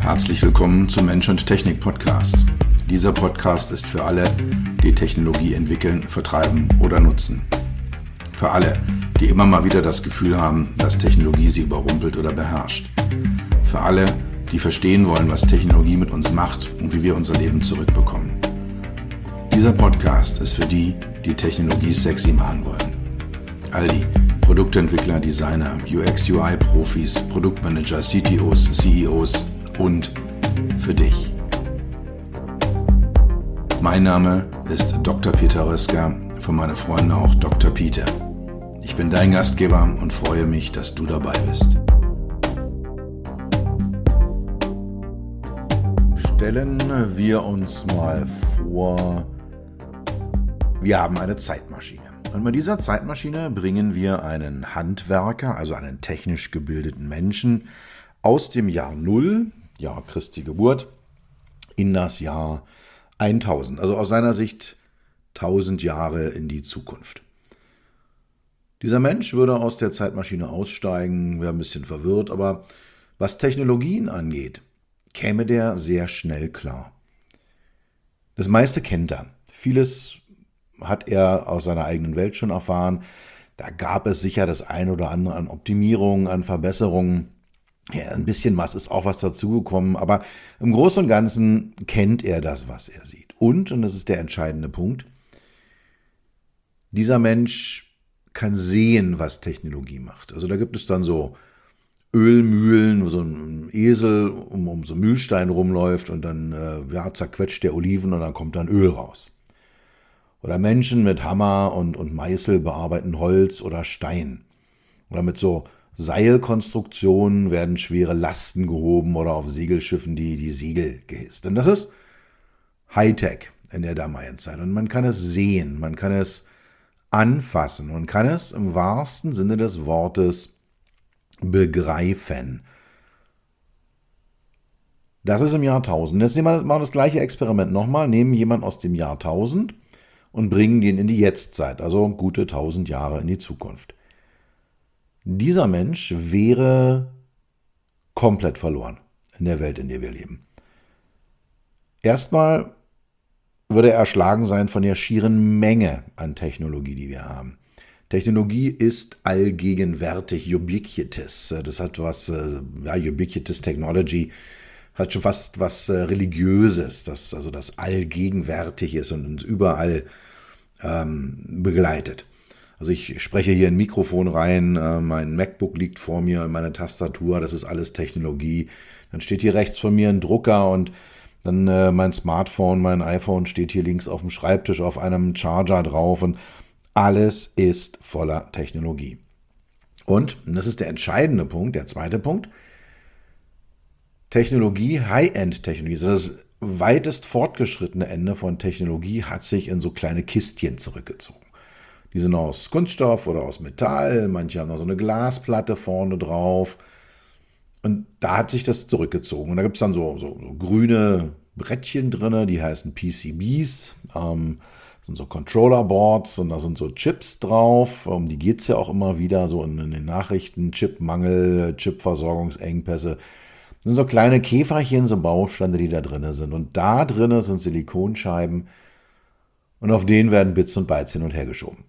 Herzlich willkommen zum Mensch und Technik Podcast. Dieser Podcast ist für alle, die Technologie entwickeln, vertreiben oder nutzen. Für alle, die immer mal wieder das Gefühl haben, dass Technologie sie überrumpelt oder beherrscht. Für alle, die verstehen wollen, was Technologie mit uns macht und wie wir unser Leben zurückbekommen. Dieser Podcast ist für die, die Technologie sexy machen wollen. All die Produktentwickler, Designer, UX-UI-Profis, Produktmanager, CTOs, CEOs und für dich. Mein Name ist Dr. Peter Röska, von meinen Freunden auch Dr. Peter. Ich bin dein Gastgeber und freue mich, dass du dabei bist. Stellen wir uns mal vor, wir haben eine Zeitmaschine. Und mit dieser Zeitmaschine bringen wir einen Handwerker, also einen technisch gebildeten Menschen, aus dem Jahr 0, Jahr Christi Geburt, in das Jahr 1000. Also aus seiner Sicht 1000 Jahre in die Zukunft. Dieser Mensch würde aus der Zeitmaschine aussteigen, wäre ein bisschen verwirrt, aber was Technologien angeht, käme der sehr schnell klar. Das meiste kennt er. Vieles hat er aus seiner eigenen Welt schon erfahren. Da gab es sicher das ein oder andere an Optimierungen, an Verbesserungen. Ja, ein bisschen was ist auch was dazugekommen, aber im Großen und Ganzen kennt er das, was er sieht. Und das ist der entscheidende Punkt, dieser Mensch kann sehen, was Technologie macht. Also da gibt es dann so Ölmühlen, wo so ein Esel um so einen Mühlstein rumläuft und dann zerquetscht der Oliven und dann kommt dann Öl raus. Oder Menschen mit Hammer und Meißel bearbeiten Holz oder Stein. Oder mit so Seilkonstruktionen werden schwere Lasten gehoben oder auf Segelschiffen die Segel gehisst. Und das ist Hightech in der damaligen Zeit. Und man kann es sehen, man kann es anfassen, man kann es im wahrsten Sinne des Wortes begreifen. Das ist im Jahr 1000. Jetzt machen wir das gleiche Experiment nochmal, nehmen jemanden aus dem Jahr 1000 und bringen den in die Jetztzeit, also gute 1000 Jahre in die Zukunft. Dieser Mensch wäre komplett verloren in der Welt, in der wir leben. Erstmal würde er erschlagen sein von der schieren Menge an Technologie, die wir haben. Technologie ist allgegenwärtig, ubiquitous. Das hat was, ubiquitous Technology hat schon fast was Religiöses, das allgegenwärtig ist und uns überall begleitet. Also ich spreche hier ein Mikrofon rein, mein MacBook liegt vor mir, meine Tastatur, das ist alles Technologie. Dann steht hier rechts von mir ein Drucker und dann mein Smartphone, mein iPhone steht hier links auf dem Schreibtisch auf einem Charger drauf und alles ist voller Technologie. Und das ist der entscheidende Punkt, der zweite Punkt, Technologie, High-End-Technologie, das weitest fortgeschrittene Ende von Technologie hat sich in so kleine Kistchen zurückgezogen. Die sind aus Kunststoff oder aus Metall, manche haben noch so eine Glasplatte vorne drauf. Und da hat sich das zurückgezogen. Und da gibt es dann so grüne Brettchen drin, die heißen PCBs, sind so Controller-Boards und da sind so Chips drauf. Um die geht es ja auch immer wieder so in den Nachrichten, Chipmangel, Chipversorgungsengpässe. Das sind so kleine Käferchen, so Bausteine, die da drin sind. Und da drin sind Silikonscheiben und auf denen werden Bits und Bytes hin und her geschoben.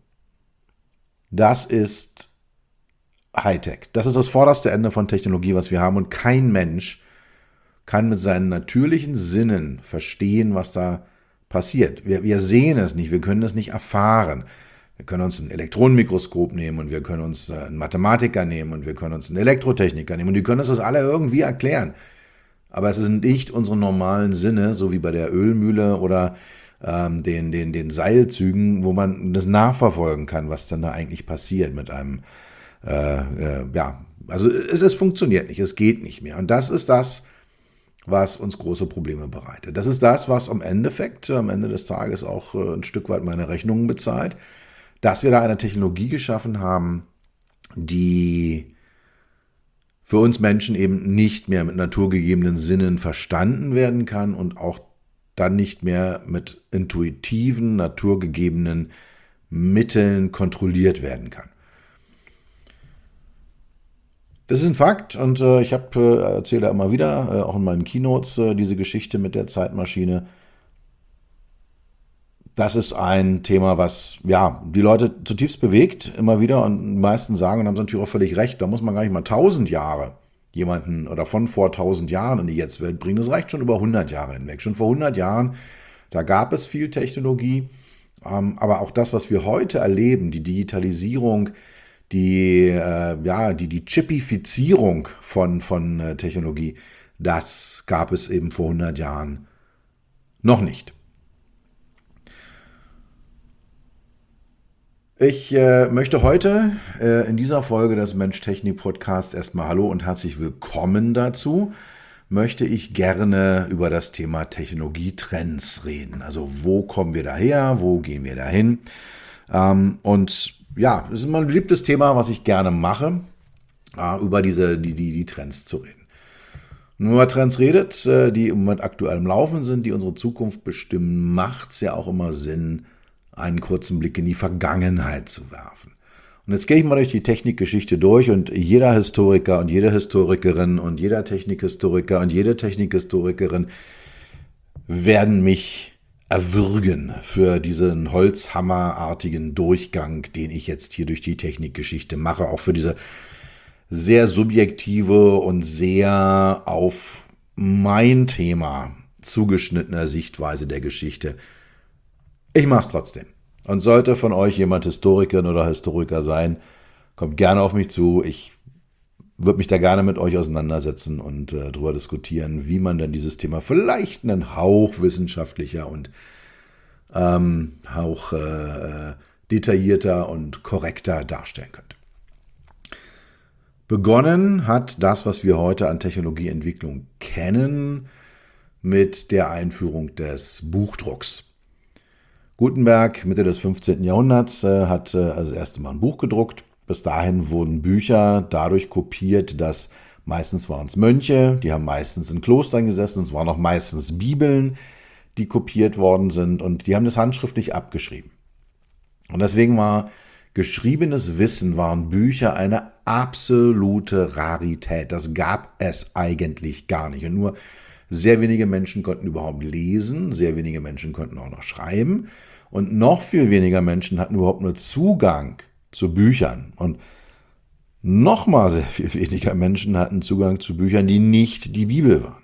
Das ist Hightech. Das ist das vorderste Ende von Technologie, was wir haben. Und kein Mensch kann mit seinen natürlichen Sinnen verstehen, was da passiert. Wir sehen es nicht, wir können es nicht erfahren. Wir können uns ein Elektronenmikroskop nehmen und wir können uns einen Mathematiker nehmen und wir können uns einen Elektrotechniker nehmen und die können uns das alle irgendwie erklären. Aber es sind nicht unsere normalen Sinne, so wie bei der Ölmühle oder den Seilzügen, wo man das nachverfolgen kann, was dann da eigentlich passiert mit einem, also es funktioniert nicht, es geht nicht mehr. Und das ist das, was uns große Probleme bereitet. Das ist das, was am Ende des Tages auch ein Stück weit meine Rechnungen bezahlt, dass wir da eine Technologie geschaffen haben, die für uns Menschen eben nicht mehr mit naturgegebenen Sinnen verstanden werden kann und auch dann nicht mehr mit intuitiven, naturgegebenen Mitteln kontrolliert werden kann. Das ist ein Fakt und ich erzähle da immer wieder, auch in meinen Keynotes, diese Geschichte mit der Zeitmaschine. Das ist ein Thema, was ja die Leute zutiefst bewegt, immer wieder. Und die meisten sagen, und haben sie natürlich auch völlig recht, da muss man gar nicht mal 1000 Jahre jemanden oder von vor 1000 Jahren in die Jetztwelt bringen. Das reicht schon über 100 Jahre hinweg. Schon vor 100 Jahren, da gab es viel Technologie, aber auch das, was wir heute erleben, die Digitalisierung, die Chipifizierung von Technologie, das gab es eben vor 100 Jahren noch nicht. Ich möchte heute in dieser Folge des Mensch-Technik-Podcasts erstmal Hallo und herzlich willkommen dazu. Möchte ich gerne über das Thema Technologietrends reden. Also wo kommen wir daher, wo gehen wir dahin? Und ja, das ist immer ein beliebtes Thema, was ich gerne mache, über die Trends zu reden. Wenn man über Trends redet, die im Moment aktuell im Laufen sind, die unsere Zukunft bestimmen, macht es ja auch immer Sinn, einen kurzen Blick in die Vergangenheit zu werfen. Und jetzt gehe ich mal durch die Technikgeschichte durch und jeder Historiker und jede Historikerin und jeder Technikhistoriker und jede Technikhistorikerin werden mich erwürgen für diesen holzhammerartigen Durchgang, den ich jetzt hier durch die Technikgeschichte mache, auch für diese sehr subjektive und sehr auf mein Thema zugeschnittene Sichtweise der Geschichte. Ich mache es trotzdem. Und sollte von euch jemand Historikerin oder Historiker sein, kommt gerne auf mich zu. Ich würde mich da gerne mit euch auseinandersetzen und darüber diskutieren, wie man dann dieses Thema vielleicht einen Hauch wissenschaftlicher und Hauch detaillierter und korrekter darstellen könnte. Begonnen hat das, was wir heute an Technologieentwicklung kennen, mit der Einführung des Buchdrucks. Gutenberg, Mitte des 15. Jahrhunderts, hat das erste Mal ein Buch gedruckt. Bis dahin wurden Bücher dadurch kopiert, dass meistens waren es Mönche, die haben meistens in Klostern gesessen, es waren auch meistens Bibeln, die kopiert worden sind und die haben das handschriftlich abgeschrieben. Und deswegen war geschriebenes Wissen, waren Bücher eine absolute Rarität. Das gab es eigentlich gar nicht. Und nur sehr wenige Menschen konnten überhaupt lesen, sehr wenige Menschen konnten auch noch schreiben und noch viel weniger Menschen hatten überhaupt nur Zugang zu Büchern. Und nochmal sehr viel weniger Menschen hatten Zugang zu Büchern, die nicht die Bibel waren.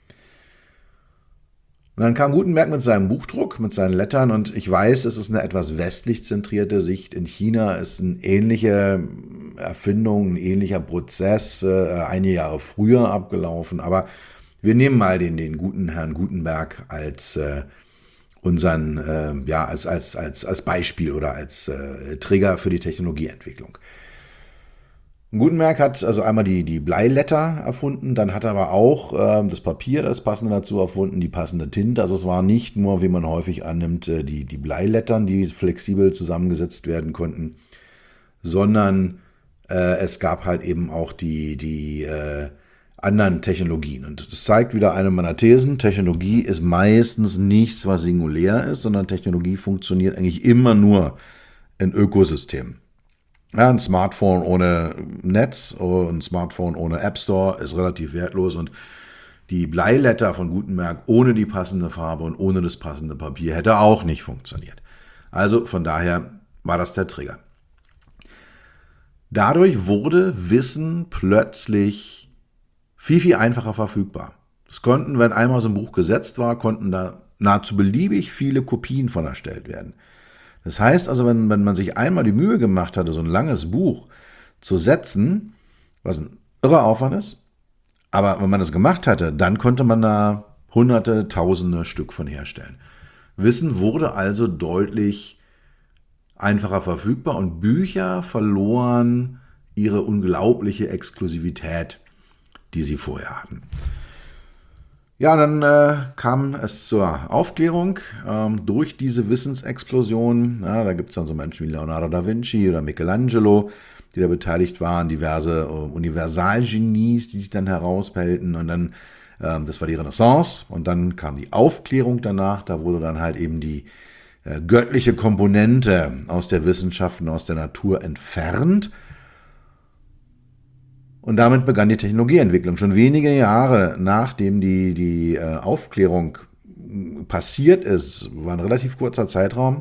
Und dann kam Gutenberg mit seinem Buchdruck, mit seinen Lettern und ich weiß, es ist eine etwas westlich zentrierte Sicht. In China ist eine ähnliche Erfindung, ein ähnlicher Prozess einige Jahre früher abgelaufen, aber wir nehmen mal den guten Herrn Gutenberg als unseren, als Beispiel oder als Trigger für die Technologieentwicklung. Gutenberg hat also einmal die Bleiletter erfunden, dann hat er aber auch das Papier, das passende dazu erfunden, die passende Tinte. Also es war nicht nur, wie man häufig annimmt, die Bleilettern, die flexibel zusammengesetzt werden konnten, sondern es gab halt eben auch die anderen Technologien. Und das zeigt wieder eine meiner Thesen. Technologie ist meistens nichts, was singulär ist, sondern Technologie funktioniert eigentlich immer nur in Ökosystemen. Ja, ein Smartphone ohne Netz, ein Smartphone ohne App Store ist relativ wertlos und die Bleiletter von Gutenberg ohne die passende Farbe und ohne das passende Papier hätte auch nicht funktioniert. Also von daher war das der Trigger. Dadurch wurde Wissen plötzlich viel, viel einfacher verfügbar. Es konnten, wenn einmal so ein Buch gesetzt war, konnten da nahezu beliebig viele Kopien von erstellt werden. Das heißt also, wenn man sich einmal die Mühe gemacht hatte, so ein langes Buch zu setzen, was ein irrer Aufwand ist, aber wenn man das gemacht hatte, dann konnte man da Hunderte, Tausende Stück von herstellen. Wissen wurde also deutlich einfacher verfügbar und Bücher verloren ihre unglaubliche Exklusivität, die sie vorher hatten. Ja, dann kam es zur Aufklärung durch diese Wissensexplosion. Ja, da gibt es dann so Menschen wie Leonardo da Vinci oder Michelangelo, die da beteiligt waren, diverse Universalgenies, die sich dann herauspellten. Und dann, das war die Renaissance und dann kam die Aufklärung danach. Da wurde dann halt eben die göttliche Komponente aus der Wissenschaft und aus der Natur entfernt. Und damit begann die Technologieentwicklung. Schon wenige Jahre nachdem die Aufklärung passiert ist, war ein relativ kurzer Zeitraum,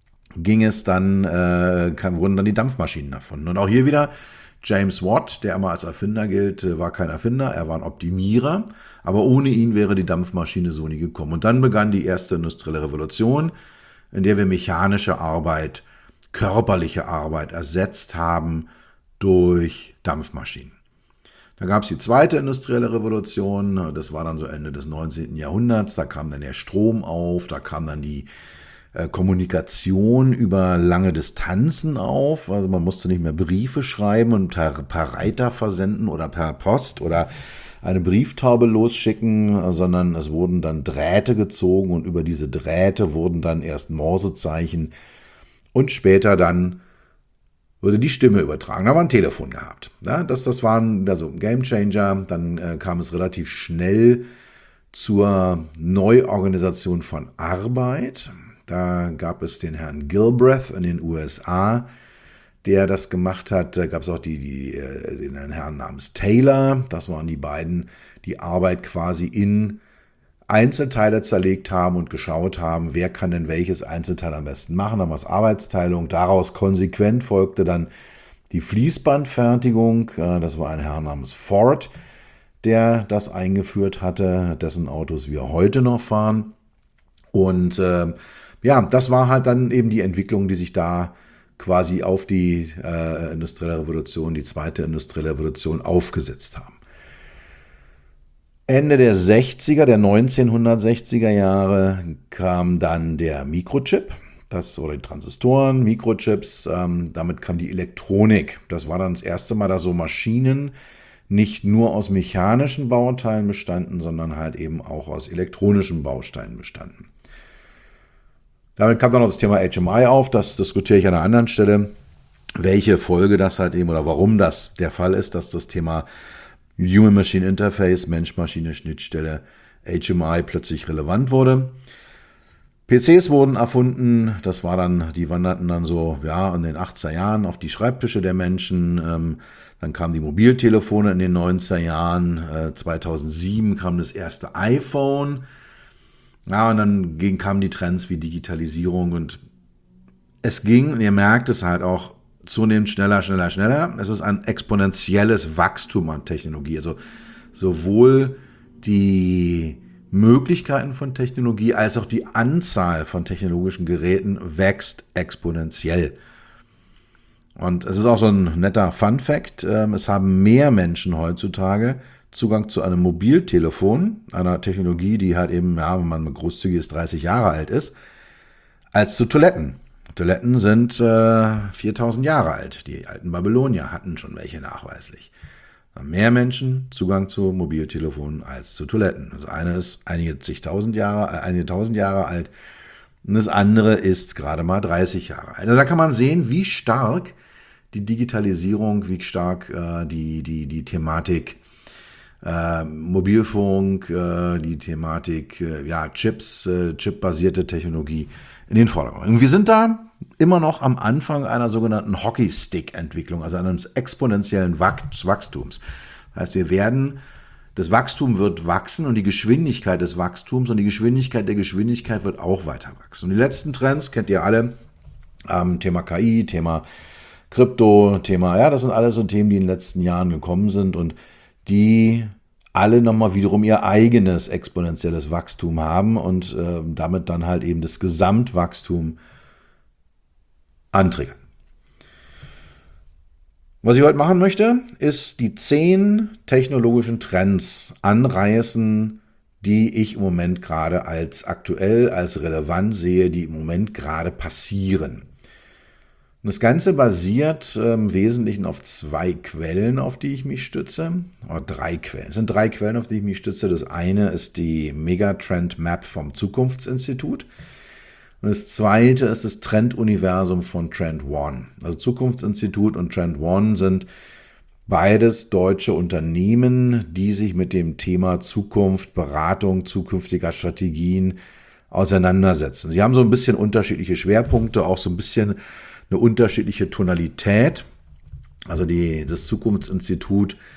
wurden dann die Dampfmaschinen erfunden. Und auch hier wieder James Watt, der immer als Erfinder gilt, war kein Erfinder, er war ein Optimierer. Aber ohne ihn wäre die Dampfmaschine so nie gekommen. Und dann begann die erste industrielle Revolution, in der wir mechanische Arbeit, körperliche Arbeit ersetzt haben durch Dampfmaschinen. Da gab es die zweite industrielle Revolution, das war dann so Ende des 19. Jahrhunderts, da kam dann der Strom auf, da kam dann die Kommunikation über lange Distanzen auf, also man musste nicht mehr Briefe schreiben und per Reiter versenden oder per Post oder eine Brieftaube losschicken, sondern es wurden dann Drähte gezogen und über diese Drähte wurden dann erst Morsezeichen und später dann wurde die Stimme übertragen. Da war ein Telefon gehabt. Ja, das waren also ein Gamechanger. Dann kam es relativ schnell zur Neuorganisation von Arbeit. Da gab es den Herrn Gilbreth in den USA, der das gemacht hat. Da gab es auch den Herrn namens Taylor. Das waren die beiden, die Arbeit quasi in Einzelteile zerlegt haben und geschaut haben, wer kann denn welches Einzelteil am besten machen. Dann war es Arbeitsteilung. Daraus konsequent folgte dann die Fließbandfertigung. Das war ein Herr namens Ford, der das eingeführt hatte, dessen Autos wir heute noch fahren. Und das war halt dann eben die Entwicklung, die sich da quasi auf die industrielle Revolution, die zweite industrielle Revolution aufgesetzt haben. Ende der 1960er Jahre kam dann der Mikrochip, oder die Transistoren, Mikrochips, damit kam die Elektronik. Das war dann das erste Mal, dass so Maschinen nicht nur aus mechanischen Bauteilen bestanden, sondern halt eben auch aus elektronischen Bausteinen bestanden. Damit kam dann noch das Thema HMI auf, das diskutiere ich an einer anderen Stelle, welche Folge das halt eben oder warum das der Fall ist, dass das Thema Human-Machine Interface, Mensch-Maschine-Schnittstelle, HMI plötzlich relevant wurde. PCs wurden erfunden, die wanderten dann so in den 80er Jahren auf die Schreibtische der Menschen. Dann kamen die Mobiltelefone in den 90er Jahren. 2007 kam das erste iPhone. Ja, und dann kamen die Trends wie Digitalisierung und es ging, und ihr merkt es halt auch, zunehmend schneller. Es ist ein exponentielles Wachstum an Technologie. Also sowohl die Möglichkeiten von Technologie als auch die Anzahl von technologischen Geräten wächst exponentiell. Und es ist auch so ein netter Fun-Fact. Es haben mehr Menschen heutzutage Zugang zu einem Mobiltelefon, einer Technologie, die halt eben, wenn man großzügig ist, 30 Jahre alt ist, als zu Toiletten. Toiletten sind 4000 Jahre alt. Die alten Babylonier hatten schon welche nachweislich. Mehr Menschen Zugang zu Mobiltelefonen als zu Toiletten. Das eine ist einige tausend Jahre alt und das andere ist gerade mal 30 Jahre alt. Also da kann man sehen, wie stark die Digitalisierung, wie stark die Thematik Mobilfunk, die Thematik Chips, chipbasierte Technologie in den Vordergrund. Und wir sind da immer noch am Anfang einer sogenannten Hockeystick-Entwicklung, also eines exponentiellen Wachstums. Das heißt, das Wachstum wird wachsen und die Geschwindigkeit des Wachstums und die Geschwindigkeit der Geschwindigkeit wird auch weiter wachsen. Und die letzten Trends kennt ihr alle, Thema KI, Thema Krypto, das sind alles so Themen, die in den letzten Jahren gekommen sind und die alle nochmal wiederum ihr eigenes exponentielles Wachstum haben und damit dann halt eben das Gesamtwachstum antriggern. Was ich heute machen möchte, ist die 10 technologischen Trends anreißen, die ich im Moment gerade als aktuell, als relevant sehe, die im Moment gerade passieren. Und das Ganze basiert im Wesentlichen auf 2 Quellen, auf die ich mich stütze. Oder 3 Quellen. Es sind 3 Quellen, auf die ich mich stütze. Das eine ist die Megatrend Map vom Zukunftsinstitut. Und das zweite ist das Trenduniversum von Trend One. Also Zukunftsinstitut und Trend One sind beides deutsche Unternehmen, die sich mit dem Thema Zukunft, Beratung zukünftiger Strategien auseinandersetzen. Sie haben so ein bisschen unterschiedliche Schwerpunkte, auch so ein bisschen eine unterschiedliche Tonalität. Also das Zukunftsinstitut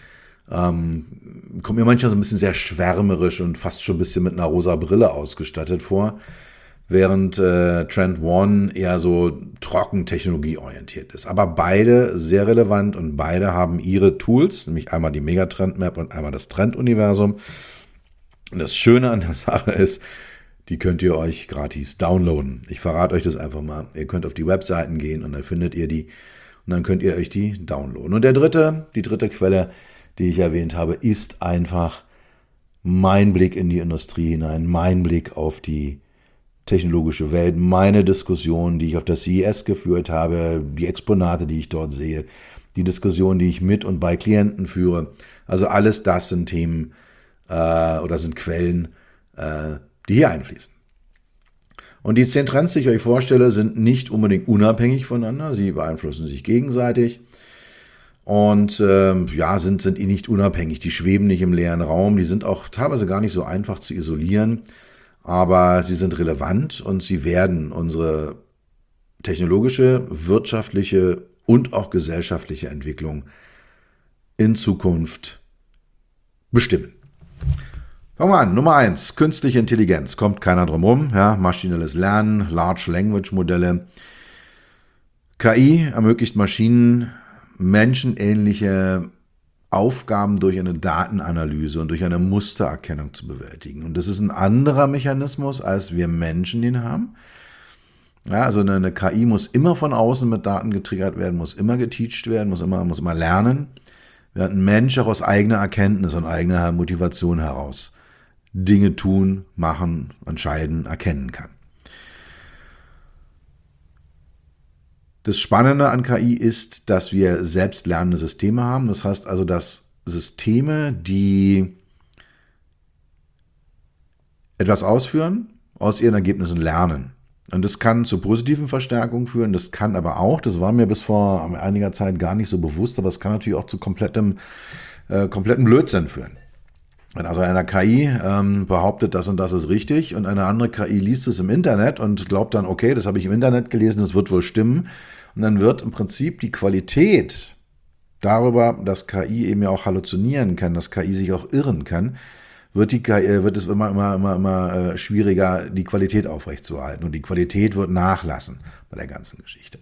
kommt mir manchmal so ein bisschen sehr schwärmerisch und fast schon ein bisschen mit einer rosa Brille ausgestattet vor, während Trend One eher so trocken technologieorientiert ist. Aber beide sehr relevant und beide haben ihre Tools, nämlich einmal die Megatrend Map und einmal das Trenduniversum. Und das Schöne an der Sache ist, die könnt ihr euch gratis downloaden. Ich verrate euch das einfach mal. Ihr könnt auf die Webseiten gehen und dann findet ihr die und dann könnt ihr euch die downloaden. Und die dritte Quelle, die ich erwähnt habe, ist einfach mein Blick in die Industrie hinein, mein Blick auf die technologische Welt, meine Diskussion, die ich auf der CES geführt habe, die Exponate, die ich dort sehe, die Diskussion, die ich mit und bei Klienten führe. Also alles das sind Themen oder sind Quellen, die hier einfließen. Und die 10 Trends, die ich euch vorstelle, sind nicht unbedingt unabhängig voneinander. Sie beeinflussen sich gegenseitig und sind nicht unabhängig. Die schweben nicht im leeren Raum. Die sind auch teilweise gar nicht so einfach zu isolieren, aber sie sind relevant und sie werden unsere technologische, wirtschaftliche und auch gesellschaftliche Entwicklung in Zukunft bestimmen. Fangen wir an. Nummer 1, künstliche Intelligenz. Kommt keiner drum rum. Ja, maschinelles Lernen, Large Language Modelle. KI ermöglicht Maschinen, menschenähnliche Aufgaben durch eine Datenanalyse und durch eine Mustererkennung zu bewältigen. Und das ist ein anderer Mechanismus, als wir Menschen den haben. Ja, also eine KI muss immer von außen mit Daten getriggert werden, muss immer geteacht werden, muss immer lernen. Während ein Mensch auch aus eigener Erkenntnis und eigener Motivation heraus Dinge tun, machen, entscheiden, erkennen kann. Das Spannende an KI ist, dass wir selbstlernende Systeme haben. Das heißt also, dass Systeme, die etwas ausführen, aus ihren Ergebnissen lernen. Und das kann zu positiven Verstärkungen führen, das kann aber auch, das war mir bis vor einiger Zeit gar nicht so bewusst, aber es kann natürlich auch zu kompletten Blödsinn führen. Wenn also eine KI behauptet, das und das ist richtig und eine andere KI liest es im Internet und glaubt dann, okay, das habe ich im Internet gelesen, das wird wohl stimmen. Und dann wird im Prinzip die Qualität darüber, dass KI eben ja auch halluzinieren kann, dass KI sich auch irren kann, wird es immer schwieriger, die Qualität aufrechtzuerhalten. Und die Qualität wird nachlassen bei der ganzen Geschichte.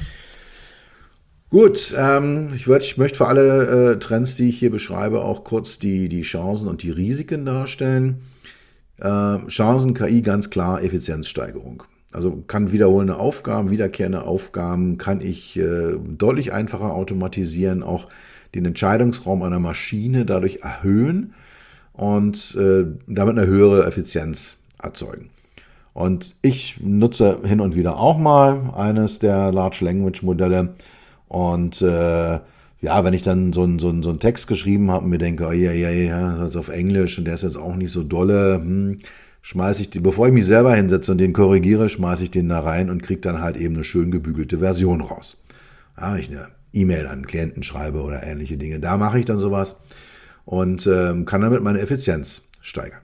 Gut, ich möchte für alle Trends, die ich hier beschreibe, auch kurz die Chancen und die Risiken darstellen. Chancen, KI, ganz klar, Effizienzsteigerung. Also kann wiederkehrende Aufgaben kann ich deutlich einfacher automatisieren, auch den Entscheidungsraum einer Maschine dadurch erhöhen und damit eine höhere Effizienz erzeugen. Und ich nutze hin und wieder auch mal eines der Large Language Modelle. Und wenn ich dann so einen Text geschrieben habe und mir denke, das ist auf Englisch und der ist jetzt auch nicht so dolle, schmeiße ich bevor ich mich selber hinsetze und den korrigiere, schmeiße ich den da rein und kriege dann halt eben eine schön gebügelte Version raus. Ja, ich eine E-Mail an Klienten schreibe oder ähnliche Dinge, da mache ich dann sowas und kann damit meine Effizienz steigern.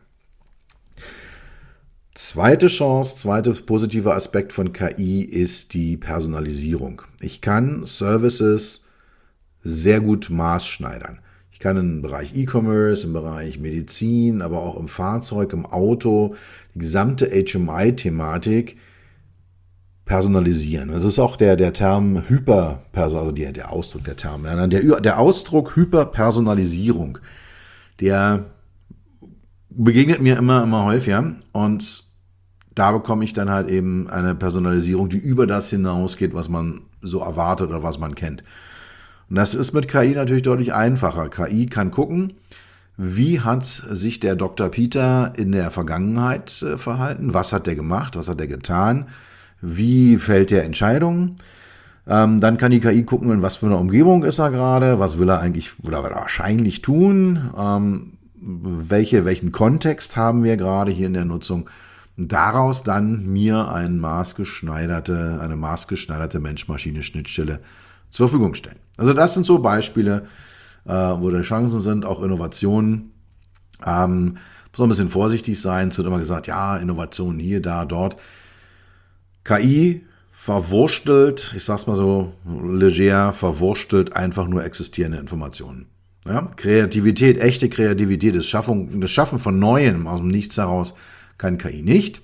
Zweite positiver Aspekt von KI ist die Personalisierung. Ich kann Services sehr gut maßschneidern. Ich kann im Bereich E-Commerce, im Bereich Medizin, aber auch im Fahrzeug, im Auto, die gesamte HMI-Thematik personalisieren. Das ist auch der Term also der Ausdruck der Term. Der Ausdruck Hyperpersonalisierung, der begegnet mir immer häufiger und da bekomme ich dann halt eben eine Personalisierung, die über das hinausgeht, was man so erwartet oder was man kennt. Und das ist mit KI natürlich deutlich einfacher. KI kann gucken, wie hat sich der Dr. Peter in der Vergangenheit verhalten, was hat der gemacht, was hat er getan, wie fällt der Entscheidungen. Dann kann die KI gucken, in was für einer Umgebung ist er gerade, was will er eigentlich oder wahrscheinlich tun, welchen Kontext haben wir gerade hier in der Nutzung. Daraus dann mir eine maßgeschneiderte Mensch-Maschine-Schnittstelle zur Verfügung stellen. Also das sind so Beispiele, wo da Chancen sind, auch Innovationen. Muss man ein bisschen vorsichtig sein. Es wird immer gesagt, ja, Innovationen hier, da, dort. KI verwurstelt, ich sag's mal so leger, verwurstelt einfach nur existierende Informationen. Ja, Kreativität, echte Kreativität, das Schaffen von Neuem aus dem Nichts heraus kann KI nicht.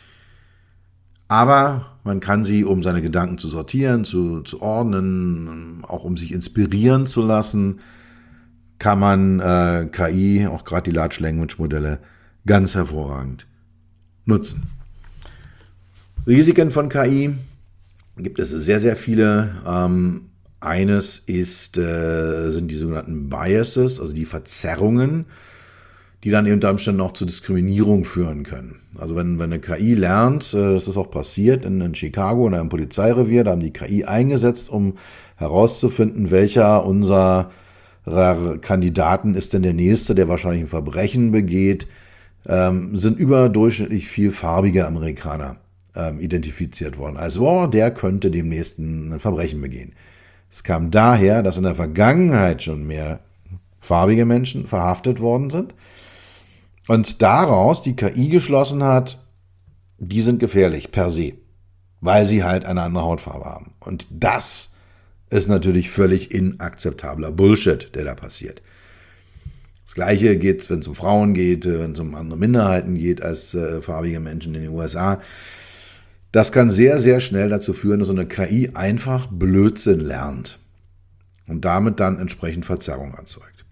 Aber man kann sie, um seine Gedanken zu sortieren, zu ordnen, auch um sich inspirieren zu lassen, kann man KI, auch gerade die Large Language Modelle, ganz hervorragend nutzen. Risiken von KI gibt es sehr, sehr viele. Eines sind die sogenannten Biases, also die Verzerrungen, die dann unter Umständen auch zu Diskriminierung führen können. Also wenn eine KI lernt, das ist auch passiert in Chicago in einem Polizeirevier, da haben die KI eingesetzt, um herauszufinden, welcher unserer Kandidaten ist denn der Nächste, der wahrscheinlich ein Verbrechen begeht, sind überdurchschnittlich viel farbige Amerikaner identifiziert worden. Also, der könnte demnächst ein Verbrechen begehen. Es kam daher, dass in der Vergangenheit schon mehr farbige Menschen verhaftet worden sind und daraus die KI geschlossen hat, die sind gefährlich per se, weil sie halt eine andere Hautfarbe haben. Und das ist natürlich völlig inakzeptabler Bullshit, der da passiert. Das Gleiche geht, wenn es um Frauen geht, wenn es um andere Minderheiten geht als farbige Menschen in den USA. Das kann sehr, sehr schnell dazu führen, dass so eine KI einfach Blödsinn lernt und damit dann entsprechend Verzerrung erzeugt.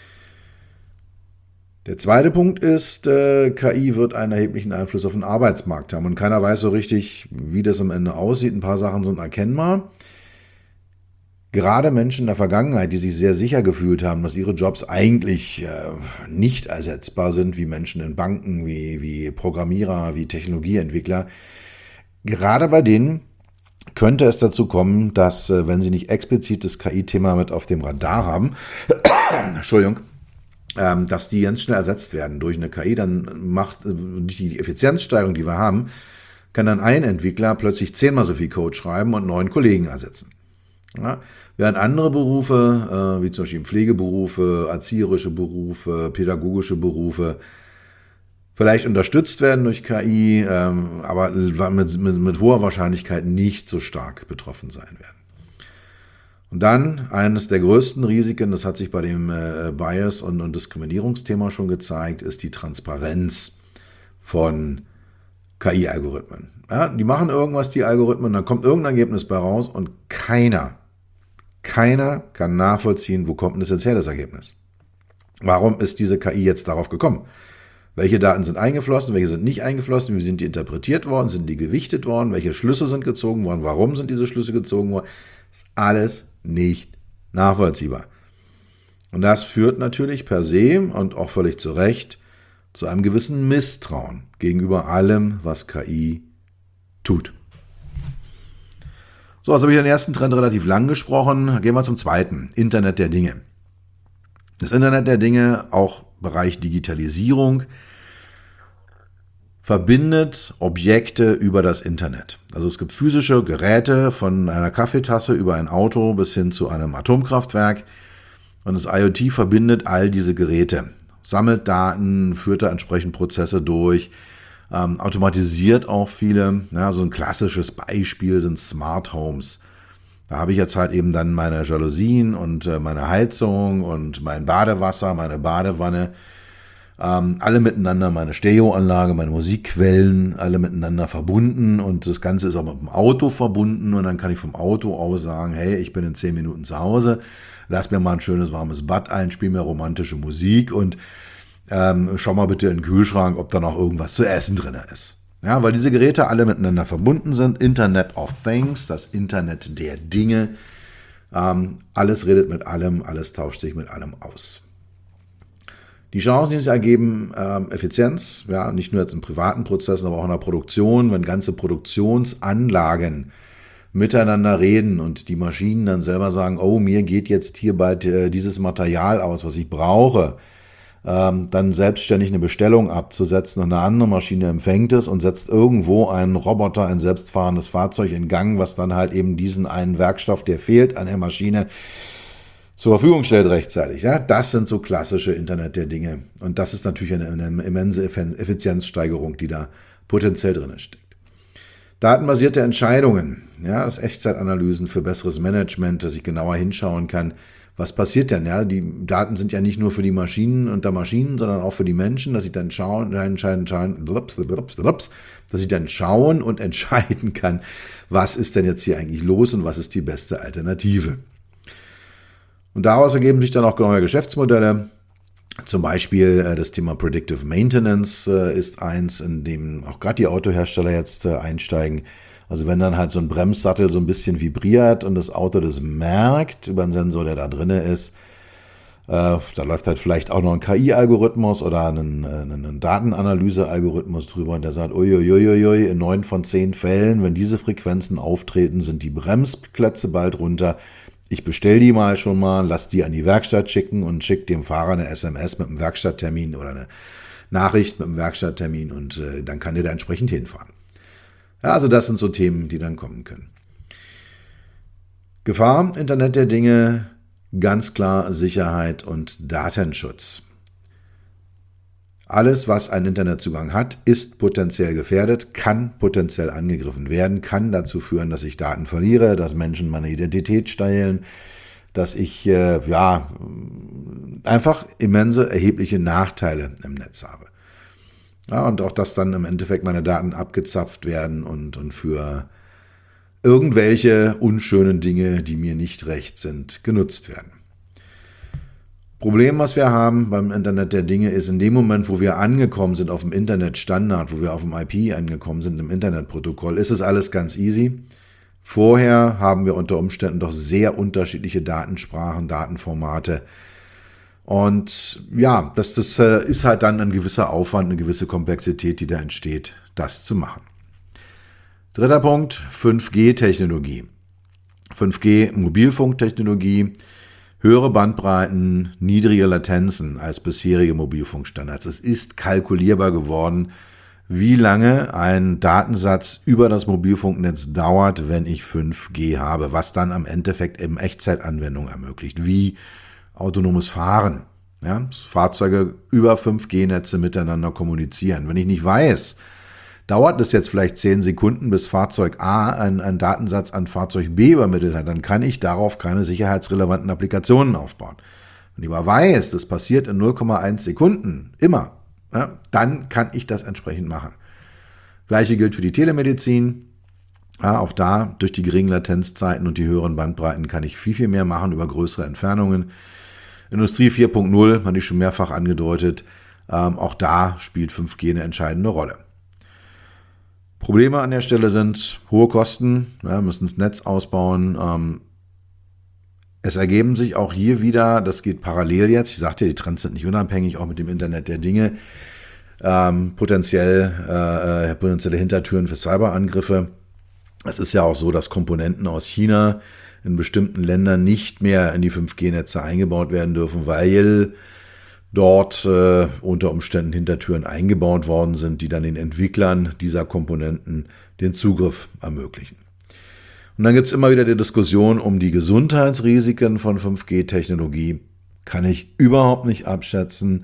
Der zweite Punkt ist, KI wird einen erheblichen Einfluss auf den Arbeitsmarkt haben und keiner weiß so richtig, wie das am Ende aussieht. Ein paar Sachen sind erkennbar. Gerade Menschen in der Vergangenheit, die sich sehr sicher gefühlt haben, dass ihre Jobs eigentlich nicht ersetzbar sind, wie Menschen in Banken, wie Programmierer, wie Technologieentwickler, gerade bei denen könnte es dazu kommen, dass, wenn sie nicht explizit das KI-Thema mit auf dem Radar haben, Entschuldigung, dass die ganz schnell ersetzt werden durch eine KI. Dann macht die Effizienzsteigerung, die wir haben, kann dann ein Entwickler plötzlich 10-mal so viel Code schreiben und 9 Kollegen ersetzen. Ja, während andere Berufe, wie zum Beispiel Pflegeberufe, erzieherische Berufe, pädagogische Berufe, vielleicht unterstützt werden durch KI, aber mit hoher Wahrscheinlichkeit nicht so stark betroffen sein werden. Und dann eines der größten Risiken, das hat sich bei dem Bias- und Diskriminierungsthema schon gezeigt, ist die Transparenz von KI-Algorithmen. Ja, die machen irgendwas, die Algorithmen, dann kommt irgendein Ergebnis bei raus und keiner kann nachvollziehen, wo kommt denn das jetzt her, das Ergebnis. Warum ist diese KI jetzt darauf gekommen? Welche Daten sind eingeflossen, welche sind nicht eingeflossen, wie sind die interpretiert worden, sind die gewichtet worden, welche Schlüsse sind gezogen worden, warum sind diese Schlüsse gezogen worden? Das ist alles nicht nachvollziehbar. Und das führt natürlich per se und auch völlig zu Recht zu einem gewissen Misstrauen gegenüber allem, was KI tut. So, jetzt habe ich den ersten Trend relativ lang gesprochen. Gehen wir zum zweiten, Internet der Dinge. Das Internet der Dinge, auch Bereich Digitalisierung, verbindet Objekte über das Internet. Also es gibt physische Geräte von einer Kaffeetasse über ein Auto bis hin zu einem Atomkraftwerk. Und das IoT verbindet all diese Geräte, sammelt Daten, führt da entsprechend Prozesse durch, automatisiert auch viele. Ja, so ein klassisches Beispiel sind Smart Homes. Da habe ich jetzt halt eben dann meine Jalousien und meine Heizung und mein Badewasser, meine Badewanne, alle miteinander, meine Stereoanlage, meine Musikquellen, alle miteinander verbunden und das Ganze ist auch mit dem Auto verbunden und dann kann ich vom Auto aus sagen, hey, ich bin in 10 Minuten zu Hause, lass mir mal ein schönes warmes Bad ein, spiel mir romantische Musik und schau mal bitte in den Kühlschrank, ob da noch irgendwas zu essen drin ist. Ja, weil diese Geräte alle miteinander verbunden sind. Internet of Things, das Internet der Dinge. Alles redet mit allem, alles tauscht sich mit allem aus. Die Chancen, die sich ergeben, Effizienz, ja, nicht nur jetzt in privaten Prozessen, aber auch in der Produktion, wenn ganze Produktionsanlagen miteinander reden und die Maschinen dann selber sagen, oh, mir geht jetzt hier bald dieses Material aus, was ich brauche, dann selbstständig eine Bestellung abzusetzen und eine andere Maschine empfängt es und setzt irgendwo einen Roboter, ein selbstfahrendes Fahrzeug in Gang, was dann halt eben diesen einen Werkstoff, der fehlt an der Maschine, zur Verfügung stellt rechtzeitig. Ja? Das sind so klassische Internet der Dinge. Und das ist natürlich eine immense Effizienzsteigerung, die da potenziell drin steckt. Datenbasierte Entscheidungen, ja, das Echtzeitanalysen für besseres Management, dass ich genauer hinschauen kann, Was passiert denn? Ja, die Daten sind ja nicht nur für die Maschinen unter Maschinen, sondern auch für die Menschen, dass ich dann schauen und entscheiden kann, was ist denn jetzt hier eigentlich los und was ist die beste Alternative. Und daraus ergeben sich dann auch neue Geschäftsmodelle. Zum Beispiel das Thema Predictive Maintenance ist eins, in dem auch gerade die Autohersteller jetzt einsteigen. Also wenn dann halt so ein Bremssattel so ein bisschen vibriert und das Auto das merkt über einen Sensor, der da drin ist, da läuft halt vielleicht auch noch ein KI-Algorithmus oder ein Datenanalyse-Algorithmus drüber und der sagt, uiuiuiui, in 9 von 10 Fällen, wenn diese Frequenzen auftreten, sind die Bremsklötze bald runter. Ich bestelle die mal schon mal, lass die an die Werkstatt schicken und schick dem Fahrer eine SMS mit einem Werkstatttermin oder eine Nachricht mit einem Werkstatttermin und dann kann der da entsprechend hinfahren. Ja, also das sind so Themen, die dann kommen können. Gefahr, Internet der Dinge, ganz klar Sicherheit und Datenschutz. Alles, was einen Internetzugang hat, ist potenziell gefährdet, kann potenziell angegriffen werden, kann dazu führen, dass ich Daten verliere, dass Menschen meine Identität stehlen, dass ich einfach immense, erhebliche Nachteile im Netz habe. Ja, und auch, dass dann im Endeffekt meine Daten abgezapft werden und für irgendwelche unschönen Dinge, die mir nicht recht sind, genutzt werden. Problem, was wir haben beim Internet der Dinge, ist in dem Moment, wo wir angekommen sind auf dem Internetstandard, wo wir auf dem IP angekommen sind, im Internetprotokoll, ist es alles ganz easy. Vorher haben wir unter Umständen doch sehr unterschiedliche Datensprachen, Datenformate. Und ja, das ist halt dann ein gewisser Aufwand, eine gewisse Komplexität, die da entsteht, das zu machen. Dritter Punkt, 5G-Technologie. 5G-Mobilfunktechnologie, höhere Bandbreiten, niedrige Latenzen als bisherige Mobilfunkstandards. Es ist kalkulierbar geworden, wie lange ein Datensatz über das Mobilfunknetz dauert, wenn ich 5G habe, was dann am Endeffekt eben Echtzeitanwendungen ermöglicht, wie autonomes Fahren. Ja, dass Fahrzeuge über 5G-Netze miteinander kommunizieren. Wenn ich nicht weiß, dauert es jetzt vielleicht 10 Sekunden, bis Fahrzeug A einen Datensatz an Fahrzeug B übermittelt hat, dann kann ich darauf keine sicherheitsrelevanten Applikationen aufbauen. Wenn ich aber weiß, das passiert in 0,1 Sekunden, immer, ja, dann kann ich das entsprechend machen. Gleiche gilt für die Telemedizin. Ja, auch da, durch die geringen Latenzzeiten und die höheren Bandbreiten kann ich viel, viel mehr machen über größere Entfernungen. Industrie 4.0, hatte ich schon mehrfach angedeutet, auch da spielt 5G eine entscheidende Rolle. Probleme an der Stelle sind hohe Kosten, wir müssen das Netz ausbauen. Es ergeben sich auch hier wieder, das geht parallel jetzt, ich sagte, die Trends sind nicht unabhängig, auch mit dem Internet der Dinge, potenzielle Hintertüren für Cyberangriffe. Es ist ja auch so, dass Komponenten aus China in bestimmten Ländern nicht mehr in die 5G-Netze eingebaut werden dürfen, weil dort unter Umständen Hintertüren eingebaut worden sind, die dann den Entwicklern dieser Komponenten den Zugriff ermöglichen. Und dann gibt es immer wieder die Diskussion um die Gesundheitsrisiken von 5G-Technologie. Kann ich überhaupt nicht abschätzen.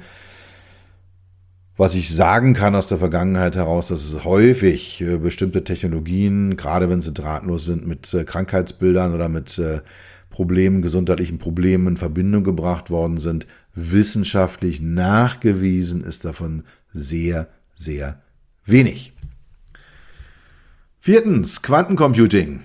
Was ich sagen kann aus der Vergangenheit heraus, dass es häufig bestimmte Technologien, gerade wenn sie drahtlos sind, mit Krankheitsbildern oder mit gesundheitlichen Problemen in Verbindung gebracht worden sind. Wissenschaftlich nachgewiesen ist davon sehr, sehr wenig. Viertens, Quantencomputing.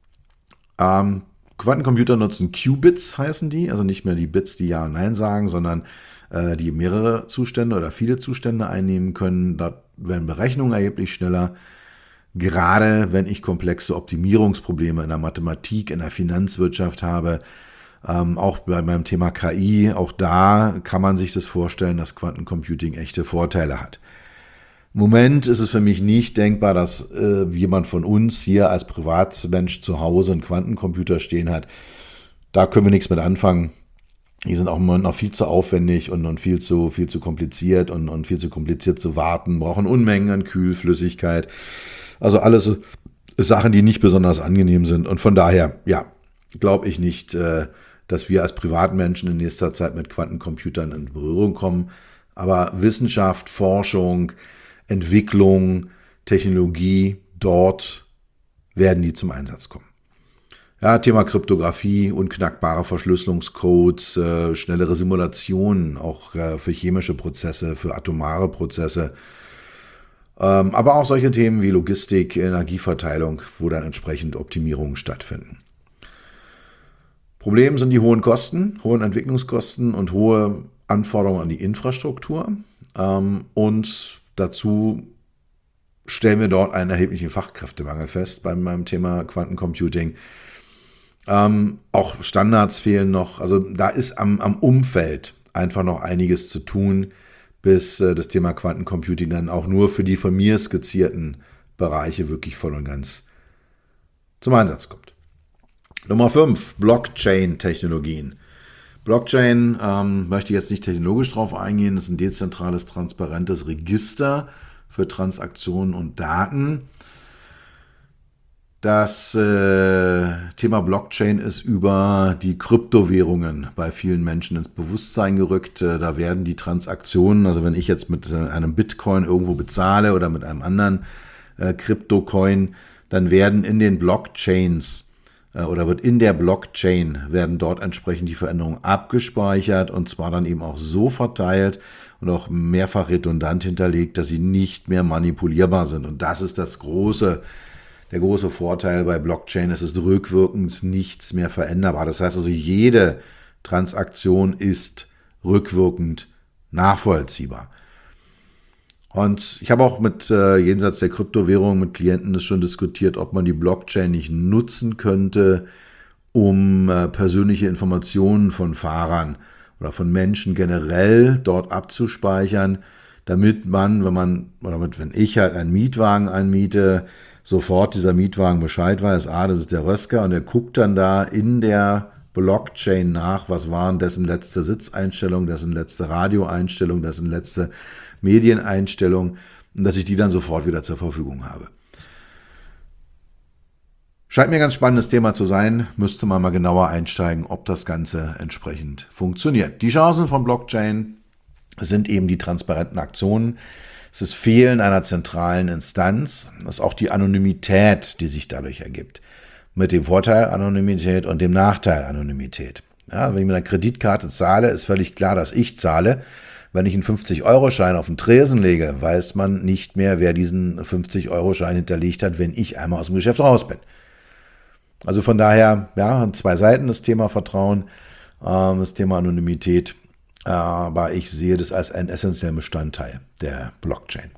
Quantencomputer nutzen Qubits, heißen die, also nicht mehr die Bits, die Ja und Nein sagen, sondern die mehrere Zustände oder viele Zustände einnehmen können. Da werden Berechnungen erheblich schneller. Gerade wenn ich komplexe Optimierungsprobleme in der Mathematik, in der Finanzwirtschaft habe, auch beim Thema KI, auch da kann man sich das vorstellen, dass Quantencomputing echte Vorteile hat. Im Moment ist es für mich nicht denkbar, dass jemand von uns hier als Privatmensch zu Hause einen Quantencomputer stehen hat. Da können wir nichts mit anfangen. Die sind auch im Moment noch viel zu aufwendig und viel zu kompliziert und viel zu kompliziert zu warten, brauchen Unmengen an Kühlflüssigkeit. Also alles Sachen, die nicht besonders angenehm sind. Und von daher, ja, glaube ich nicht, dass wir als Privatmenschen in nächster Zeit mit Quantencomputern in Berührung kommen. Aber Wissenschaft, Forschung, Entwicklung, Technologie, dort werden die zum Einsatz kommen. Ja, Thema Kryptographie, unknackbare Verschlüsselungscodes, schnellere Simulationen, auch für chemische Prozesse, für atomare Prozesse. Aber auch solche Themen wie Logistik, Energieverteilung, wo dann entsprechend Optimierungen stattfinden. Problem sind die hohen Kosten, hohen Entwicklungskosten und hohe Anforderungen an die Infrastruktur. Und dazu stellen wir dort einen erheblichen Fachkräftemangel fest beim Thema Quantencomputing. Auch Standards fehlen noch. Also da ist am Umfeld einfach noch einiges zu tun, bis das Thema Quantencomputing dann auch nur für die von mir skizzierten Bereiche wirklich voll und ganz zum Einsatz kommt. Nummer 5, Blockchain-Technologien. Blockchain möchte ich jetzt nicht technologisch drauf eingehen, das ist ein dezentrales, transparentes Register für Transaktionen und Daten. Das Thema Blockchain ist über die Kryptowährungen bei vielen Menschen ins Bewusstsein gerückt. Da werden die Transaktionen, also wenn ich jetzt mit einem Bitcoin irgendwo bezahle oder mit einem anderen Kryptocoin, dann werden in den Blockchains oder wird in der Blockchain, werden dort entsprechend die Veränderungen abgespeichert und zwar dann eben auch so verteilt und auch mehrfach redundant hinterlegt, dass sie nicht mehr manipulierbar sind. Und das ist der große Vorteil bei Blockchain, es ist rückwirkend nichts mehr veränderbar. Das heißt also, jede Transaktion ist rückwirkend nachvollziehbar. Und ich habe auch mit jenseits der Kryptowährung mit Klienten das schon diskutiert, ob man die Blockchain nicht nutzen könnte, um persönliche Informationen von Fahrern oder von Menschen generell dort abzuspeichern, damit wenn ich halt einen Mietwagen anmiete, sofort dieser Mietwagen Bescheid weiß, das ist der Rösker und er guckt dann da in der Blockchain nach, was waren dessen letzte Sitzeinstellung, dessen letzte Radioeinstellung, dessen letzte Medieneinstellung und dass ich die dann sofort wieder zur Verfügung habe. Scheint mir ein ganz spannendes Thema zu sein, müsste man mal genauer einsteigen, ob das Ganze entsprechend funktioniert. Die Chancen von Blockchain sind eben die transparenten Aktionen. Es ist Fehlen einer zentralen Instanz. Das ist auch die Anonymität, die sich dadurch ergibt. Mit dem Vorteil Anonymität und dem Nachteil Anonymität. Ja, wenn ich mit einer Kreditkarte zahle, ist völlig klar, dass ich zahle. Wenn ich einen 50-Euro-Schein auf den Tresen lege, weiß man nicht mehr, wer diesen 50-Euro-Schein hinterlegt hat, wenn ich einmal aus dem Geschäft raus bin. Also von daher, ja, 2 Seiten, das Thema Vertrauen, das Thema Anonymität. Aber ich sehe das als einen essentiellen Bestandteil der Blockchain.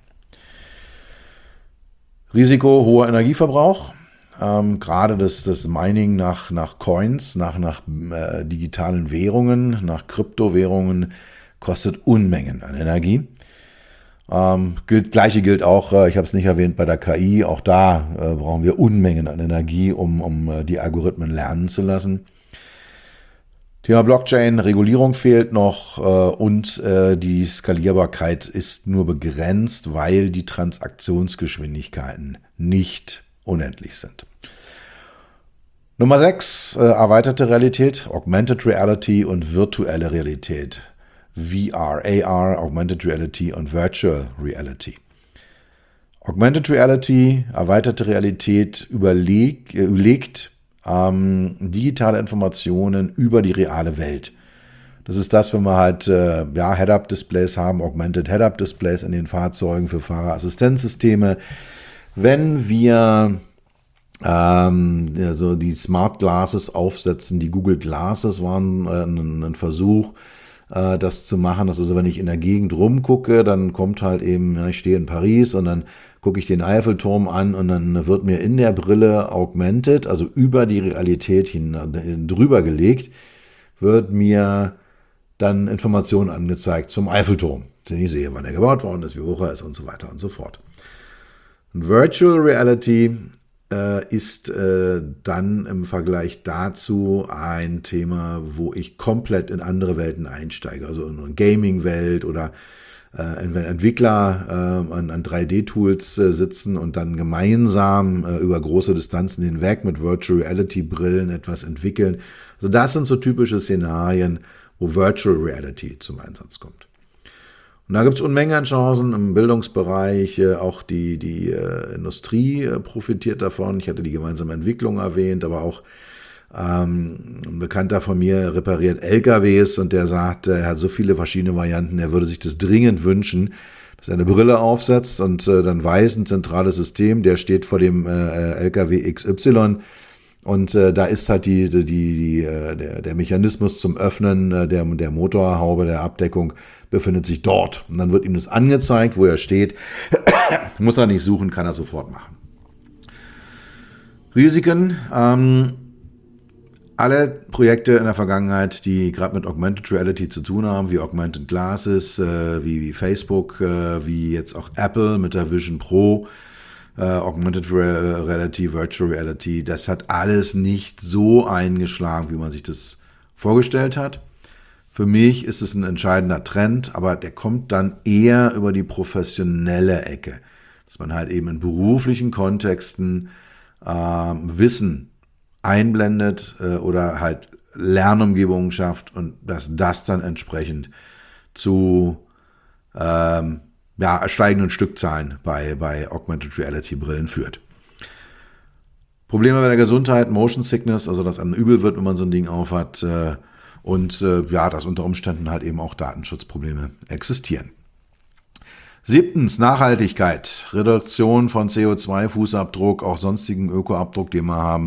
Risiko, hoher Energieverbrauch. Gerade das Mining nach Coins, nach digitalen Währungen, nach Kryptowährungen kostet Unmengen an Energie. Gleiche gilt auch, ich habe es nicht erwähnt, bei der KI. Auch da brauchen wir Unmengen an Energie, um die Algorithmen lernen zu lassen. Thema Blockchain, Regulierung fehlt noch und die Skalierbarkeit ist nur begrenzt, weil die Transaktionsgeschwindigkeiten nicht unendlich sind. Nummer 6, erweiterte Realität, Augmented Reality und virtuelle Realität. VR, AR, Augmented Reality und Virtual Reality. Augmented Reality, erweiterte Realität überlegt digitale Informationen über die reale Welt. Das ist das, wenn wir halt Head-Up-Displays haben, Augmented Head-Up-Displays in den Fahrzeugen für Fahrerassistenzsysteme. Wenn wir so die Smart Glasses aufsetzen, die Google Glasses waren ein Versuch, das zu machen. Das ist also, wenn ich in der Gegend rumgucke, dann kommt halt eben, ich stehe in Paris und dann gucke ich den Eiffelturm an und dann wird mir in der Brille augmented, also über die Realität drüber gelegt, wird mir dann Informationen angezeigt zum Eiffelturm, den ich sehe, wann er gebaut worden ist, wie hoch er ist und so weiter und so fort. Und Virtual Reality ist dann im Vergleich dazu ein Thema, wo ich komplett in andere Welten einsteige, also in eine Gaming-Welt oder wenn Entwickler an 3D-Tools sitzen und dann gemeinsam über große Distanzen hinweg mit Virtual Reality-Brillen etwas entwickeln. Also das sind so typische Szenarien, wo Virtual Reality zum Einsatz kommt. Und da gibt es Unmengen an Chancen im Bildungsbereich, auch die Industrie profitiert davon. Ich hatte die gemeinsame Entwicklung erwähnt, aber auch Ein Bekannter von mir repariert LKWs und der sagt, er hat so viele verschiedene Varianten, er würde sich das dringend wünschen, dass er eine Brille aufsetzt und dann weiß ein zentrales System, der steht vor dem LKW XY und da ist halt der Mechanismus zum Öffnen der Motorhaube, der Abdeckung befindet sich dort. Und dann wird ihm das angezeigt, wo er steht. Muss er nicht suchen, kann er sofort machen. Risiken. Alle Projekte in der Vergangenheit, die gerade mit Augmented Reality zu tun haben, wie Augmented Glasses, wie Facebook, wie jetzt auch Apple mit der Vision Pro, Augmented Reality, Virtual Reality, das hat alles nicht so eingeschlagen, wie man sich das vorgestellt hat. Für mich ist es ein entscheidender Trend, aber der kommt dann eher über die professionelle Ecke, dass man halt eben in beruflichen Kontexten Wissen einblendet oder halt Lernumgebungen schafft und dass das dann entsprechend zu steigenden Stückzahlen bei Augmented Reality Brillen führt. Probleme bei der Gesundheit, Motion Sickness, also dass einem übel wird, wenn man so ein Ding aufhat und dass unter Umständen halt eben auch Datenschutzprobleme existieren. 7. Nachhaltigkeit, Reduktion von CO2-Fußabdruck, auch sonstigen Ökoabdruck, den wir haben,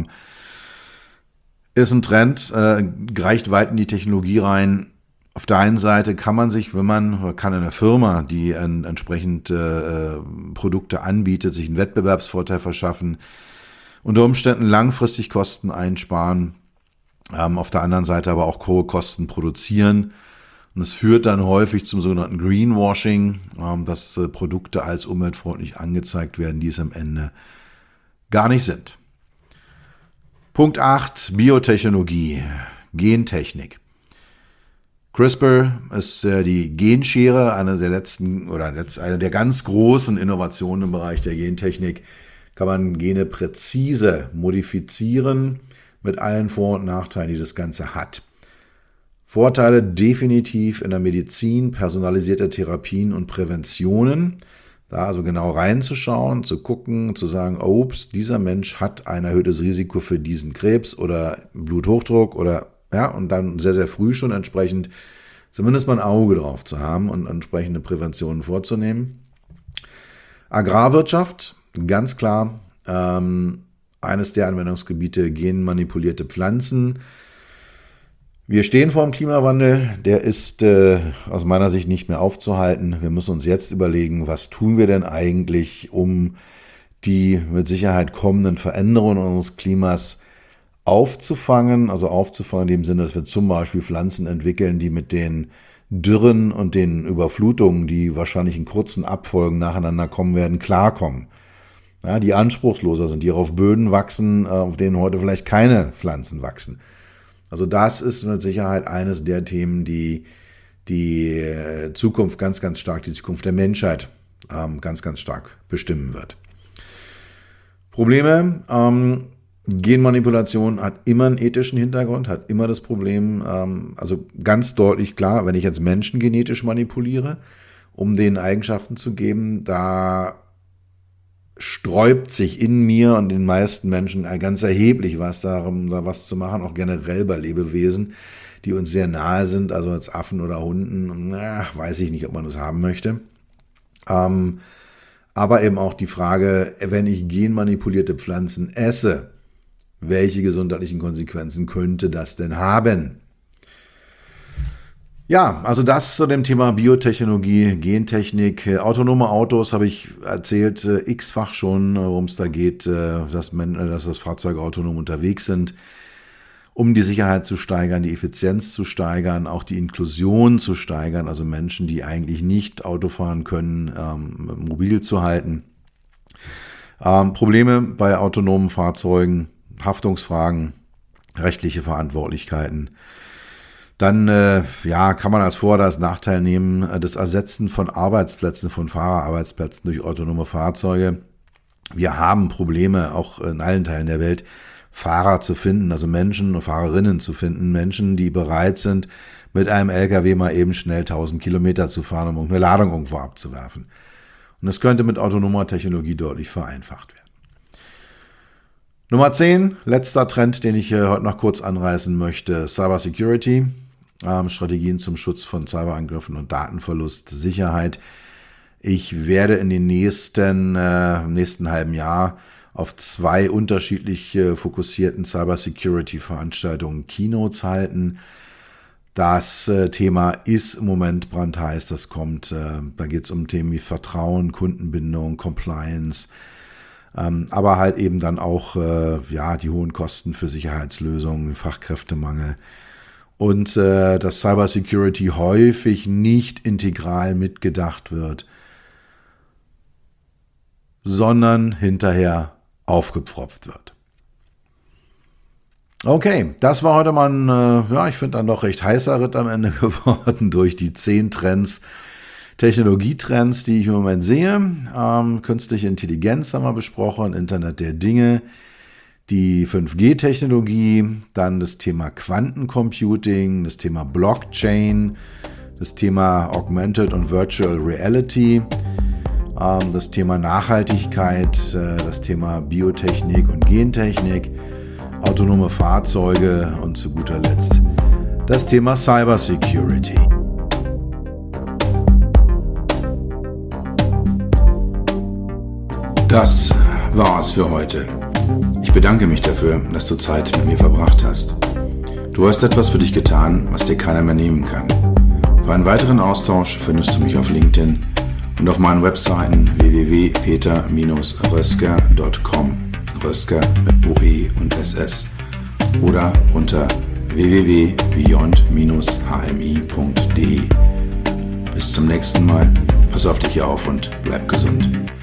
ist ein Trend, reicht weit in die Technologie rein. Auf der einen Seite kann eine Firma, die entsprechend Produkte anbietet, sich einen Wettbewerbsvorteil verschaffen, unter Umständen langfristig Kosten einsparen, auf der anderen Seite aber auch hohe Kosten produzieren. Und es führt dann häufig zum sogenannten Greenwashing, dass Produkte als umweltfreundlich angezeigt werden, die es am Ende gar nicht sind. Punkt 8, Biotechnologie, Gentechnik. CRISPR ist die Genschere, eine der ganz großen Innovationen im Bereich der Gentechnik. Kann man Gene präzise modifizieren mit allen Vor- und Nachteilen, die das Ganze hat. Vorteile definitiv in der Medizin, personalisierte Therapien und Präventionen. Da also genau reinzuschauen, zu gucken, zu sagen, ups, dieser Mensch hat ein erhöhtes Risiko für diesen Krebs oder Bluthochdruck und dann sehr, sehr früh schon entsprechend zumindest mal ein Auge drauf zu haben und entsprechende Präventionen vorzunehmen. Agrarwirtschaft, ganz klar, eines der Anwendungsgebiete, genmanipulierte Pflanzen. Wir stehen vor dem Klimawandel, der ist aus meiner Sicht nicht mehr aufzuhalten. Wir müssen uns jetzt überlegen, was tun wir denn eigentlich, um die mit Sicherheit kommenden Veränderungen unseres Klimas aufzufangen. Also aufzufangen in dem Sinne, dass wir zum Beispiel Pflanzen entwickeln, die mit den Dürren und den Überflutungen, die wahrscheinlich in kurzen Abfolgen nacheinander kommen werden, klarkommen. Ja, die anspruchsloser sind, die auf Böden wachsen, auf denen heute vielleicht keine Pflanzen wachsen. Also das ist mit Sicherheit eines der Themen, die Zukunft ganz, ganz stark, die Zukunft der Menschheit ganz, ganz stark bestimmen wird. Probleme. Genmanipulation hat immer einen ethischen Hintergrund, hat immer das Problem, also ganz deutlich klar, wenn ich jetzt Menschen genetisch manipuliere, um denen Eigenschaften zu geben, da sträubt sich in mir und den meisten Menschen ganz erheblich was darum, da was zu machen, auch generell bei Lebewesen, die uns sehr nahe sind, also als Affen oder Hunden, weiß ich nicht, ob man das haben möchte. Aber eben auch die Frage, wenn ich genmanipulierte Pflanzen esse, welche gesundheitlichen Konsequenzen könnte das denn haben? Ja, also das zu dem Thema Biotechnologie, Gentechnik, autonome Autos habe ich erzählt, x-fach schon, worum es da geht, dass das Fahrzeuge autonom unterwegs sind, um die Sicherheit zu steigern, die Effizienz zu steigern, auch die Inklusion zu steigern, also Menschen, die eigentlich nicht Auto fahren können, mobil zu halten. Probleme bei autonomen Fahrzeugen, Haftungsfragen, rechtliche Verantwortlichkeiten. Dann kann man als Vor- oder als Nachteil nehmen, das Ersetzen von Arbeitsplätzen, von Fahrerarbeitsplätzen durch autonome Fahrzeuge. Wir haben Probleme, auch in allen Teilen der Welt, Fahrer zu finden, also Menschen und Fahrerinnen zu finden, Menschen, die bereit sind, mit einem LKW mal eben schnell 1000 Kilometer zu fahren, um eine Ladung irgendwo abzuwerfen. Und das könnte mit autonomer Technologie deutlich vereinfacht werden. Nummer 10, letzter Trend, den ich heute noch kurz anreißen möchte, Cybersecurity, Strategien zum Schutz von Cyberangriffen und Datenverlust, Sicherheit. Ich werde in den nächsten halben Jahr auf 2 unterschiedlich fokussierten Cybersecurity-Veranstaltungen Keynotes halten. Das Thema ist im Moment brandheiß, das kommt, da geht es um Themen wie Vertrauen, Kundenbindung, Compliance, aber halt eben dann auch die hohen Kosten für Sicherheitslösungen, Fachkräftemangel und dass Cybersecurity häufig nicht integral mitgedacht wird, sondern hinterher aufgepfropft wird. Okay, das war heute mal ein, ich finde dann doch recht heißer Ritt am Ende geworden durch die 10 Trends, Technologietrends, die ich im Moment sehe. Künstliche Intelligenz haben wir besprochen, Internet der Dinge, die 5G-Technologie, dann das Thema Quantencomputing, das Thema Blockchain, das Thema Augmented und Virtual Reality, das Thema Nachhaltigkeit, das Thema Biotechnik und Gentechnik, autonome Fahrzeuge und zu guter Letzt das Thema Cybersecurity. Das war's für heute. Ich bedanke mich dafür, dass du Zeit mit mir verbracht hast. Du hast etwas für dich getan, was dir keiner mehr nehmen kann. Für einen weiteren Austausch findest du mich auf LinkedIn und auf meinen Webseiten www.peter-rösker.com, Rösker mit OE und SS, oder unter www.beyond-hmi.de. Bis zum nächsten Mal, pass auf dich auf und bleib gesund.